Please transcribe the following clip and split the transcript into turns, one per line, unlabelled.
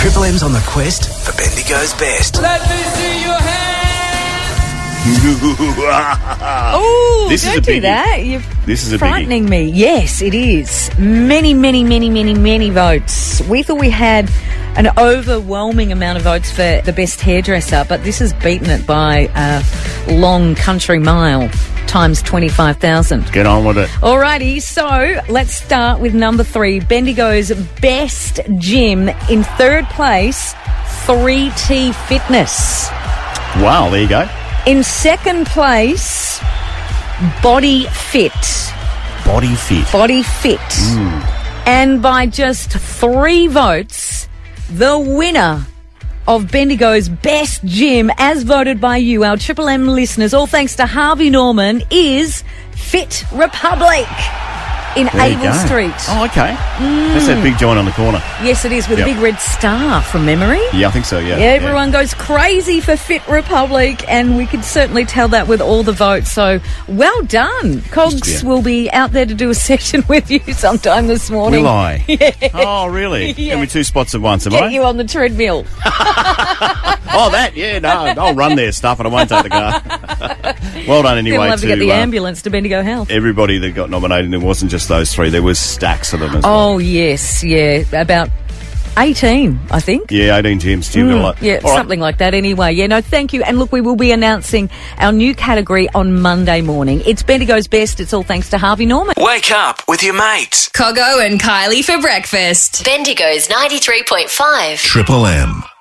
Triple M's on the quest for Bendigo's best.
Let me see your hands.
Oh,
This is
don't
a
do
biggie.
that. You're
This is a
frightening me. Yes, it is. Many votes. We thought we had an overwhelming amount of votes for the best hairdresser, but this has beaten it by a long country mile times 25,000.
Get on with it.
Alrighty, so let's start with number 3. Bendigo's best gym. In third place, 3T Fitness.
Wow, there you go.
In second place, Body Fit.
Body fit.
Body Fit. And by just 3 votes, the winner of Bendigo's best gym, as voted by you, our Triple M listeners, all thanks to Harvey Norman, is Fit Republic in
There you
Abel
go.
Street.
Oh, okay. That's that big joint on the corner.
Yes, it is, with
Yep.
a big red star from memory.
Yeah, I think so, yeah.
Yeah, everyone goes crazy for Fit Republic, and we could certainly tell that with all the votes. So, well done. Cogs
Yeah.
will be out there to do a session with you sometime this morning.
Will I? Oh, really?
Yeah.
Can we 2 spots at once, am
Get
I?
you on the treadmill.
Oh, that? Yeah, no. I'll run there, stuff it. I won't take the car. Well done
Then
anyway
we'll have to get the
to
ambulance to Bendigo Health.
everybody that got nominated. It wasn't just those 3. There was stacks of them as well.
Oh, yes, yeah. About 18, I think.
Yeah, 18 gyms. You've got a lot.
Yeah,
All right.
something like that anyway. Yeah, no, thank you. And look, we will be announcing our new category on Monday morning. It's Bendigo's Best. It's all thanks to Harvey Norman.
Wake up with your mates.
Coggo and Kylie for breakfast.
Bendigo's 93.5.
Triple M.